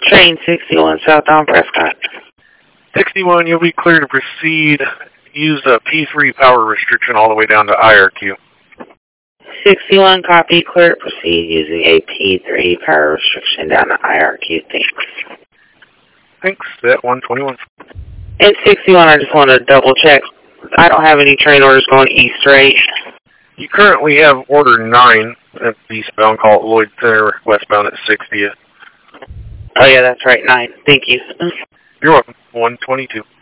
Train 61 southbound Prescott. 61, you'll be clear to proceed. Use a P3 power restriction all the way down to IRQ. 61, copy, clear to proceed using a P3 power restriction down to IRQ. Thanks. Thanks, at 121. And 61, I just want to double check. I don't have any train orders going east, right? You currently have order 9 at eastbound, call it Lloyd Center, westbound at 60th. Oh yeah, that's right, 9. Thank you. You're welcome, 122.